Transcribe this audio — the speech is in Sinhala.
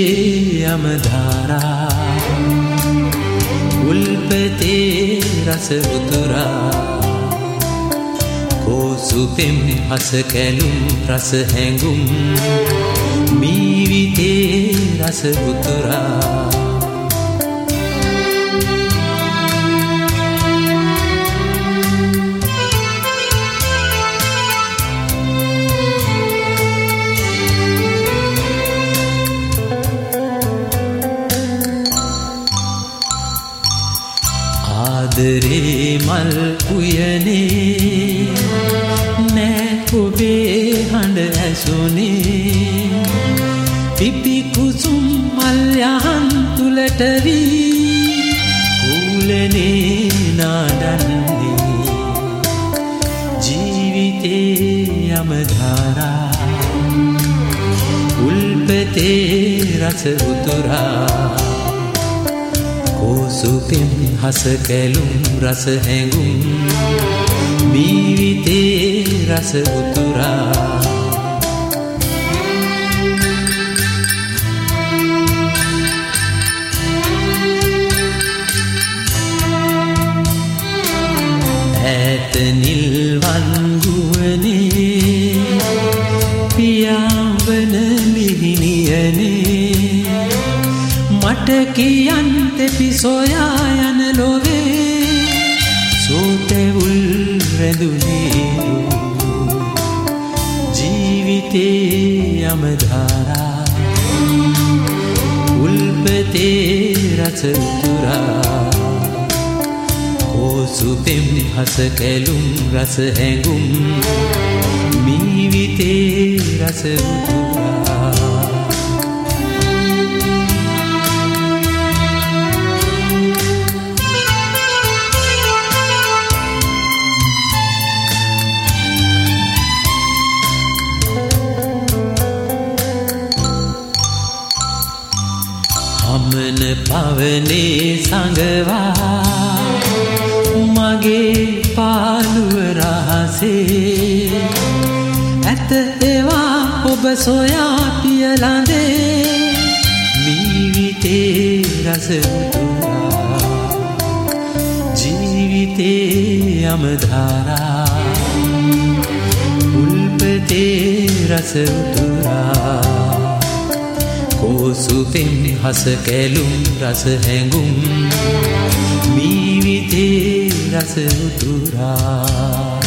යමධාරා උල්පතේ රස උතුරා කෝසුපෙම් හස කැලුම් රස හැඟුම් මීවිතේ රස උතුරා ආදරේ මල් උයනේ නෑ ඔබේ හඬ ඇසුනේ පිපි කුසුම් මල් යහන් තුලට වී කුලනේ නාදන්නේ ජීවිතේ යමධාරා උල්පතේ රස උතුරා කෝසුපෙම් හස කැලුම් රස හැඟුම් මීවිතේ රස උතුරා ඈත නිල්වන් ගුවනේ පියාඹන මිහිනියනේ මට කියන්ත පිසොයා යන ලොවේ සෝතැවුල් රැඳුනේ ජීවිතේ යමධාරා උල්පතේ රස උතුරා කෝසුපෙම් හස කැලුම් රස හැඟුම් මීවිතේ රස උතුරා අමන පවනේ සඟවා මගේ පාළුව රහසේ ඇත ඒවා ඔබ සොයා පියලඳේ මීවිතේ රස උතුරා ජීවිතේ යමධාරා උල්පතේ රස උතුරා කෝසුපෙම් හස කැලුම් රස හැඟුම් මීවිතේ රස උතුරා